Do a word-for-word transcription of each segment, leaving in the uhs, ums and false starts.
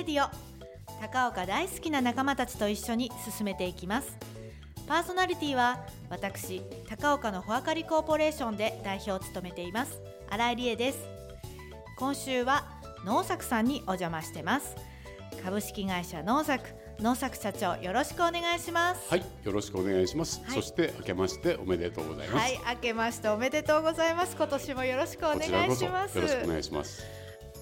ディオ、高岡大好きな仲間たちと一緒に進めていきます。パーソナリティは私、高岡のホアカリコーポレーションで代表を務めています新井理恵です。今週は農作さんにお邪魔してます。株式会社農作、農作社長、よろしくお願いします。 はい、よろしくお願いします、はい、そして明けましておめでとうございます。 はい、明けましておめでとうございます。今年もよろしくお願いします。 こちらこそよろしくお願いします。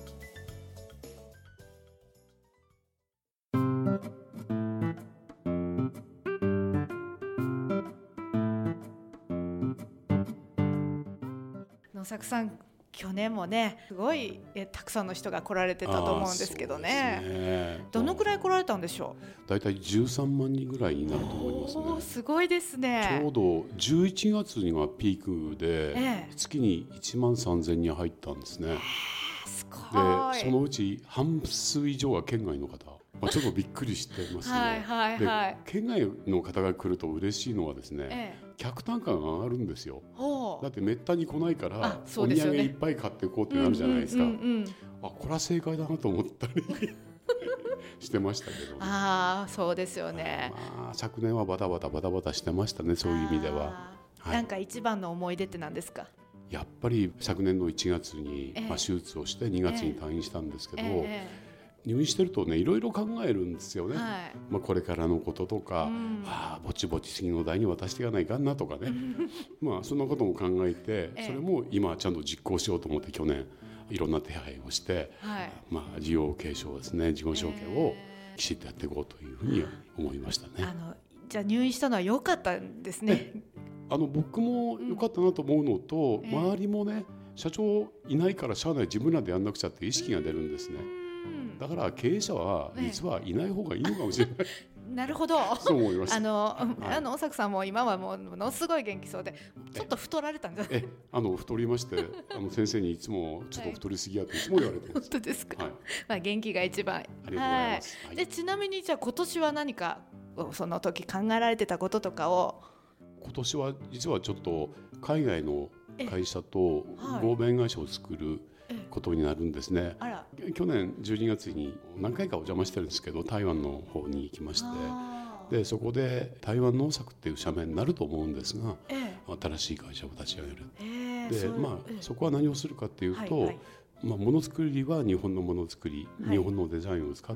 農作さん、去年もねすごいえたくさんの人が来られてたと思うんですけど ね, ねどのくらい来られたんでしょう。 だいたいじゅうさんまんにんぐらいになると思いますね。 おー、すごいですね。 ちょうどじゅういちがつにはピークで、ええ、月にいちまんさんぜんにん入ったんですね。 えー、すごい。 でそのうち半数以上が県外の方、まあ、ちょっとびっくりしてますね。はいはい、はい、で県外の方が来ると嬉しいのはですね、ええ、客単価が上がるんですよ。だってめったに来ないから、ね、お土産いっぱい買っていこうってなるじゃないですか、うんうんうんうん、あ、これは正解だなと思ったりしてましたけど、ね、 ああ、そうですよね。 まあ、昨年はバタバタバタバタしてましたね。そういう意味では、 はい、なんか一番の思い出って何ですか。 やっぱり昨年のいちがつに、えーまあ、手術をしてにがつに退院したんですけど、えーえー入院してるとね、いろいろ考えるんですよね、はい、まあ、これからのこととか、うん、あぼちぼち次の代に渡していかないかんなとかねまあそんなことも考えて、それも今ちゃんと実行しようと思って去年いろんな手配をして、はい、まあ、事業継承ですね、事業承継をきちっとやっていこうというふうに思いましたね。 あのじゃあ入院したのは良かったんですね。 あの僕も良かったなと思うのと、うん、周りもね、社長いないからしゃあない、自分らでやんなくちゃって意識が出るんですね。だから経営者は実はいない方がいいのかもしれない、ええ、なるほど。 そう思います。 あの、はい、あの大作さんも今はもうものすごい元気そうで、ちょっと太られたんじゃない。 えあの太りまして、あの先生にいつもちょっと太りすぎやっていつも言われてます。 本当ですか、はい、まあ、元気が一番。ありがとうございます、はい、 でちなみにじゃあ今年は何かその時考えられてたこととかを。 今年は実はちょっと海外の会社と合弁会社を作ることになるんですね。あら、去年じゅうにがつに何回かお邪魔してるんですけど、台湾の方に行きまして、でそこで台湾農作っていう社名になると思うんですが、ええ、新しい会社を立ち上げる、えーでまあ、そこは何をするかっていうと、はいはい、まあ、ものづくりは日本のものづくり、はい、日本のデザインを使って、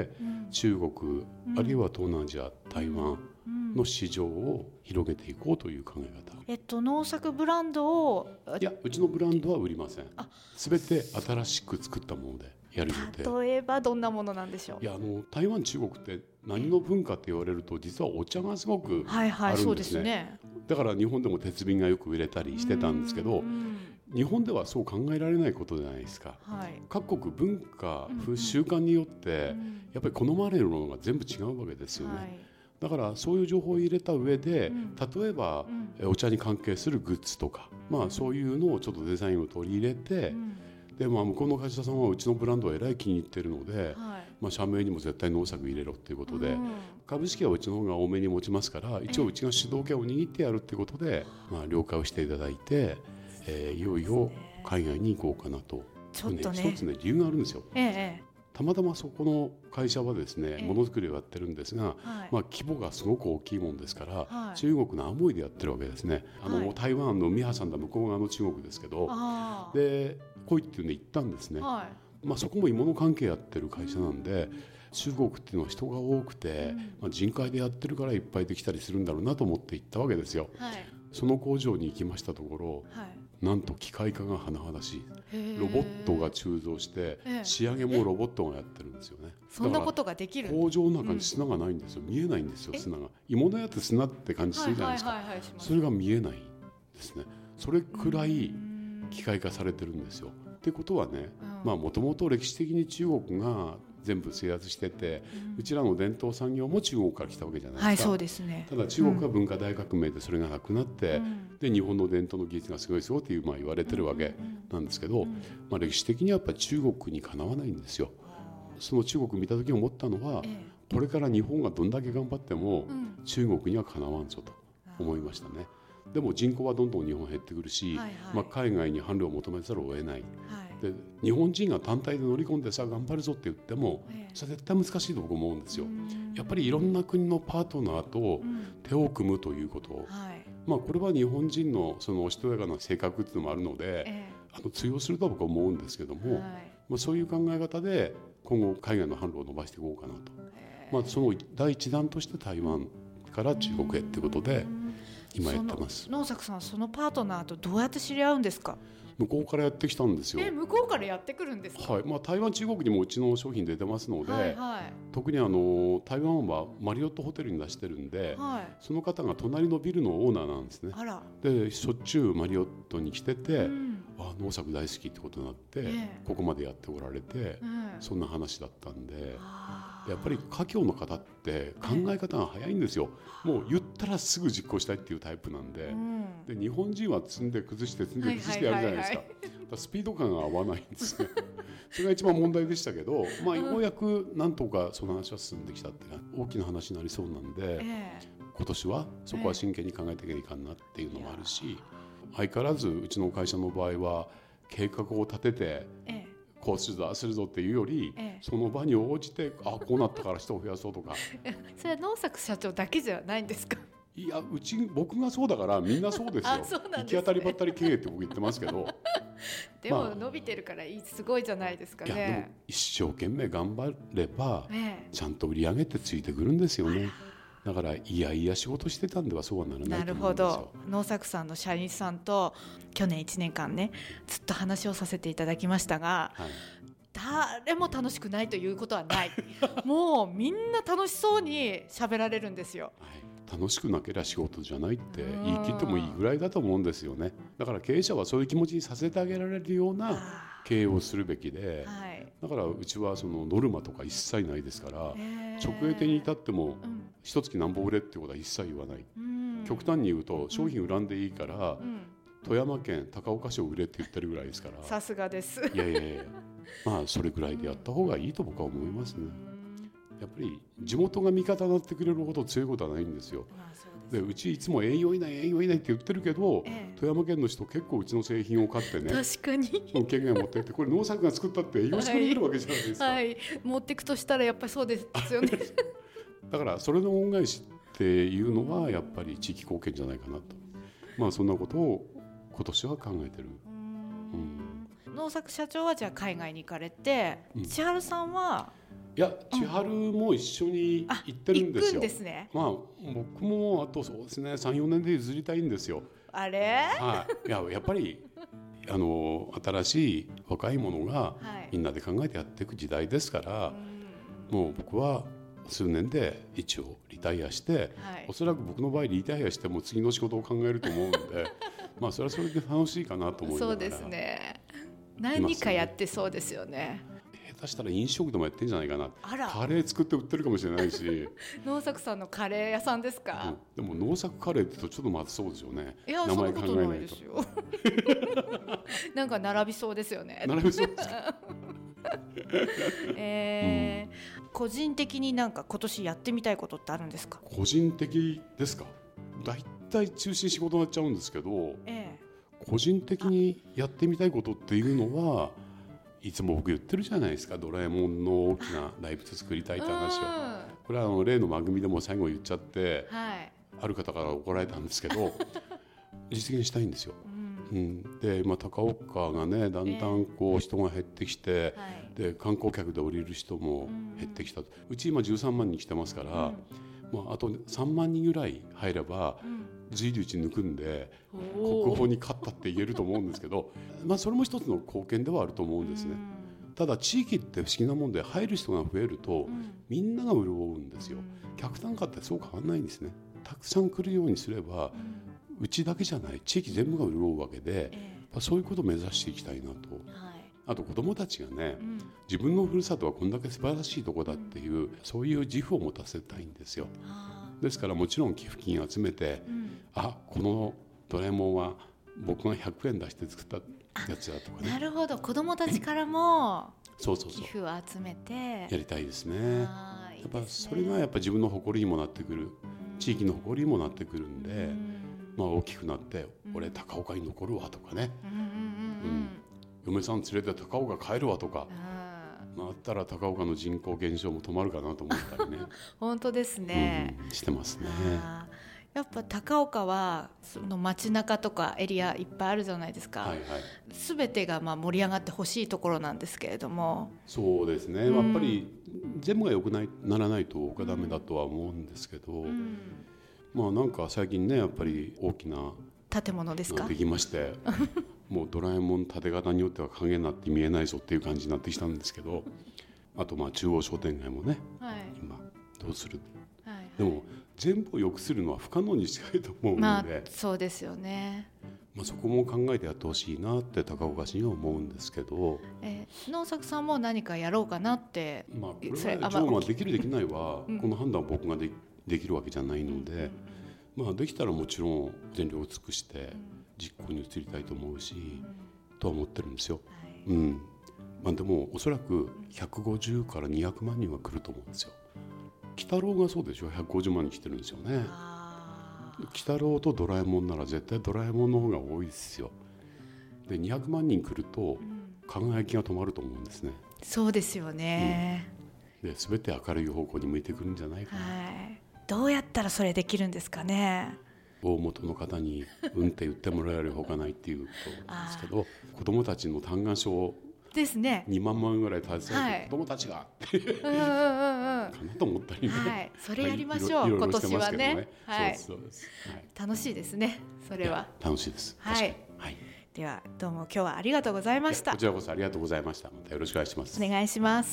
うん、中国、うん、あるいは東南アジア、台湾の市場を広げていこうという考え方、 えっと、農作ブランドを。 いや、うちのブランドは売りません。すべて新しく作ったものでやる予定。 例えばどんなものなんでしょう。 いや、あの台湾、中国って何の文化って言われると実はお茶がすごくあるんですね、はいはい、そうですね。だから日本でも鉄瓶がよく売れたりしてたんですけど、日本ではそう考えられないことじゃないですか、はい、各国文化、習慣によってやっぱり好まれるものが全部違うわけですよね、はい、だからそういう情報を入れた上で、うん、例えば、うん、お茶に関係するグッズとか、まあ、そういうのをちょっとデザインを取り入れて、うん、でまあ、向こうの会社さんはうちのブランドをえらい気に入ってるので、はい、まあ、社名にも絶対農作入れろっていうことで、うん、株式はうちの方が多めに持ちますから、一応うちが主導権を握ってやるっていうことで、まあ、了解をしていただいて、えー、いよいよ海外に行こうかなと。ちょっとね、一つね理由があるんですよ、ええ、たまたまそこの会社はですね、ものづくりをやってるんですが、はい、まあ、規模がすごく大きいもんですから、はい、中国のアモイでやってるわけですね。あの、はい、台湾の海挟んだ向こう側の中国ですけど、で来いっていうんで行ったんですね、はい、まあ、そこも鋳物関係やってる会社なんで、うん、中国っていうのは人が多くて、うん、まあ、人海でやってるからいっぱいできたりするんだろうなと思って行ったわけですよ、はい、その工場に行きましたところ、はい、なんと機械化が甚だしい、ロボットが鋳造して仕上げもロボットがやってるんですよね。 そんなことができる。 工場の中に砂がないんですよ、うん、見えないんですよ。砂が鋳物やって砂って感じするじゃないですか、はいはいはいはい、それが見えないですね。それくらい機械化されてるんですよ。ってことはね、もともと歴史的に中国が全部制圧してて、うん、うちらの伝統産業も中国から来たわけじゃないですか、はい、そうですね。ただ中国は文化大革命でそれがなくなって、うん、で日本の伝統の技術がすごいすごいっていう、まあ、言われてるわけなんですけど、うん、まあ、歴史的にはやっぱり中国にかなわないんですよ。その中国見た時に思ったのは、ええ、これから日本がどんだけ頑張っても、うん、中国にはかなわんぞと思いましたね。でも人口はどんどん日本減ってくるし、はいはい、まあ、海外に販路を求めざるを得ない、はい、 で日本人が単体で乗り込んでさ頑張るぞって言っても、えー、それ絶対難しいと僕思うんですよ。やっぱりいろんな国のパートナーと手を組むということ、うんはいまあ、これは日本人のそのおしとやかな性格っていうのもあるので、えー、あの通用するとは僕は思うんですけども、はいまあ、そういう考え方で今後海外の販路を伸ばしていこうかなと、えーまあ、その第一弾として台湾から中国へということで今やってます。 能作さん、そのパートナーとどうやって知り合うんですか？ 向こうからやってきたんですよ。 え向こうからやってくるんですか？ はいまあ、台湾中国にもうちの商品出てますので、はいはい、特にあの台湾はマリオットホテルに出してるんで、はい、その方が隣のビルのオーナーなんですね。あらでしょっちゅうマリオットに来てて、うん、あ能作大好きってことになって、えー、ここまでやっておられて、うん、そんな話だったんで、やっぱり華僑の方って考え方が早いんですよ。もう言ったらすぐ実行したいっていうタイプなんで、うん、で日本人は積んで崩して積んで崩してやるじゃないですか。スピード感が合わないんですね。それが一番問題でしたけど、まあ、ようやくなんとかその話は進んできたって大きな話になりそうなんで、えー、今年はそこは真剣に考えていかないかんなっていうのもあるし、相変わらずうちの会社の場合は計画を立てて、えーこうするぞああするぞっていうより、ええ、その場に応じてあこうなったから人を増やそうとかそれは能作社長だけじゃないんですか？ いやうち僕がそうだからみんなそうですよ。そうなんですね、行き当たりばったり経営って僕言ってますけどでも、まあ、伸びてるからすごいじゃないですかね。いやでも一生懸命頑張れば、ええ、ちゃんと売り上げってついてくるんですよね。だからいやいや仕事してたんではそうはならないと思うんですよ。なるほど。能作さんの社員さんと去年いちねんかんねずっと話をさせていただきましたが、はい、誰も楽しくないということはないもうみんな楽しそうに喋られるんですよ、はい、楽しくなければ仕事じゃないって言い切ってもいいぐらいだと思うんですよね。だから経営者はそういう気持ちにさせてあげられるような経営をするべきで、はい、だからうちはそのノルマとか一切ないですから、直営店に至っても一月何本売れっていうことは一切言わない、うん、極端に言うと商品売らんでいいから、うん、富山県高岡市を売れって言ってるぐらいですから。さすがです。いやいやいやまあそれぐらいでやった方がいいと僕は思いますね。やっぱり地元が味方になってくれるほど強いことはないんですよ。まあそうですね、でうちいつも営業いない営業いないって言ってるけど、ええ、富山県の人結構うちの製品を買ってね、確かにその権限を持ってってこれ農作が作ったって営業してくれるわけじゃないですか、はいはい、持っていくとしたらやっぱりそうですよねだからそれの恩返しっていうのはやっぱり地域貢献じゃないかなと、まあそんなことを今年は考えてる。うん、能作社長はじゃあ海外に行かれて、うん、千春さんはいや千春も一緒に行ってるんですよ。行くんですね。まあ僕もあとそうですね さん,よ 年で譲りたいんですよ。あれ、はい、いややっぱりあの新しい若い者がみんなで考えてやっていく時代ですから、はい、もう僕は数年で一応リタイアして、はい、おそらく僕の場合リタイアしても次の仕事を考えると思うんでまあそれはそれで楽しいかなと思いながら。そうですね、何かやってそうですよね。下手したら飲食でもやってんじゃないかな。あら、カレー作って売ってるかもしれないし能作さんのカレー屋さんですか、うん、でも能作カレーって言うとちょっとまずそうですよね。いや名前考えないと。そんなことないですよなんか並びそうですよね。並びそうですかえーうん、個人的になんか今年やってみたいことってあるんですか？個人的ですか。だいたい中心仕事になっちゃうんですけど、えー、個人的にやってみたいことっていうのはいつも僕言ってるじゃないですか。ドラえもんの大きな大仏作りたいって話を、これはあの例の番組でも最後言っちゃって、はい、ある方から怒られたんですけど実現したいんですよ、うんうん、で、まあ、高岡がねだんだんこう人が減ってきて、えー、で観光客で降りる人も減ってきた、うん、うち今じゅうさんまんにん来てますから、うんまあ、あとさんまんにんぐらい入れば、うん随時うち抜くんで国宝に勝ったって言えると思うんですけど、まあ、それも一つの貢献ではあると思うんですね。ただ地域って不思議なもんで入る人が増えるとみんなが潤うんですよ。客単価ってそう変わんないんですね。たくさん来るようにすればうちだけじゃない地域全部が潤うわけで、そういうことを目指していきたいなと。あと子どもたちがね、自分のふるさとはこんだけ素晴らしいとこだっていうそういう自負を持たせたいんですよ。ですからもちろん寄付金を集めて、うん、あこのドラえもんは僕がひゃくえん出して作ったやつだとかね。なるほど、子どもたちからも寄付を集めてやりたいですね。やっぱそれがやっぱ自分の誇りにもなってくる、うん、地域の誇りにもなってくるんで、うんまあ、大きくなって、うん、俺高岡に残るわとかね、うんうんうんうん、 嫁さん連れて高岡帰るわとかなったら高岡の人口減少も止まるかなと思ったりね本当ですね、 うん、してますね。 やっぱ高岡はその街中とかエリアいっぱいあるじゃないですか、はいはい、全てがまあ盛り上がってほしいところなんですけれども。 そうですね、うん、やっぱり全部が良くないならないとダメだとは思うんですけど、うん、まあなんか最近ねやっぱり大きな建物ですかできましてもうドラえもん縦型によっては影になって見えないぞっていう感じになってきたんですけど、あとまあ中央商店街もね、はい、今どうする、はいはい、でも全部を良くするのは不可能に近いと思うので、まあ、 そうですよね、 まあ、そこも考えてやってほしいなって高岡市には思うんですけど、 えー、農作さんも何かやろうかなって、 まあ、これは一応まあできるできないは、うん、この判断は僕が で, できるわけじゃないので、うんまあ、できたらもちろん全力を尽くして実行に移りたいと思うし、うん、とは思ってるんですよ、はいうんまあ、でもおそらくひゃくごじゅうからにひゃくまんにんは来ると思うんですよ。鬼太郎がそうでしょ、ひゃくごじゅうまんにん来てるんですよね。鬼太郎とドラえもんなら絶対ドラえもんの方が多いですよ。でにひゃくまんにん来ると輝きが止まると思うんですね、 うん、そうですよね、 うん、で全て明るい方向に向いてくるんじゃないかな、はい、 どうやったらそれできるんですかね。 大元の方にうんって言ってもらえるほかないっていうことなんですけど子どもたちの嘆願書をですね、 にまんまんぐらい携えて子どもたちがっていうかなと思ったりね、はい、 それやりましょう、はい、今年はね、はい、そうです、はい、楽しいですねそれは。 楽しいです、 はい、はい、ではどうも今日はありがとうございました。 こちらこそありがとうございました。またよろしくお願いします。 お願いします。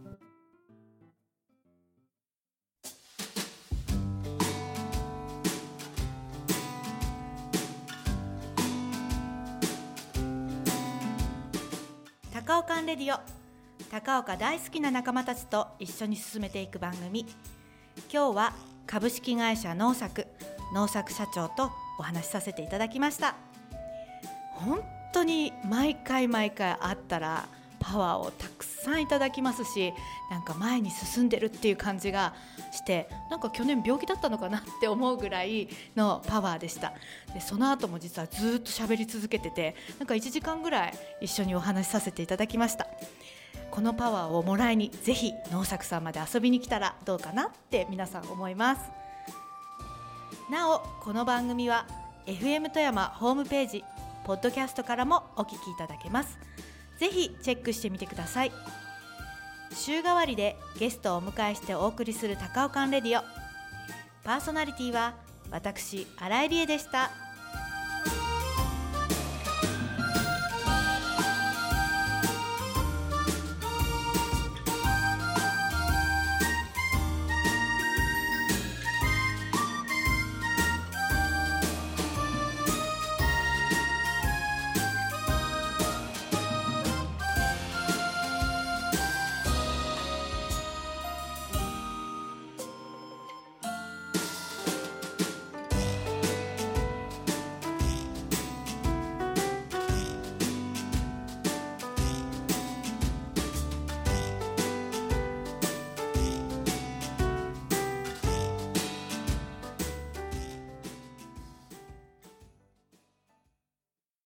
高岡レディオ、高岡大好きな仲間たちと一緒に進めていく番組。今日は株式会社農作農作社長とお話しさせていただきました。本当に毎回毎回会ったらパワーをたくさんいただきますし、なんか前に進んでるっていう感じがして、なんか去年病気だったのかなって思うぐらいのパワーでした。でその後も実はずっと喋り続けてて、なんかいちじかんぐらい一緒にお話しさせていただきました。このパワーをもらいにぜひ農作さんまで遊びに来たらどうかなって皆さん思います。なおこの番組は エフエム 富山ホームページポッドキャストからもお聞きいただけます。ぜひチェックしてみてください。週替わりでゲストをお迎えしてお送りする高岡レディオ、パーソナリティは私新井理恵でした。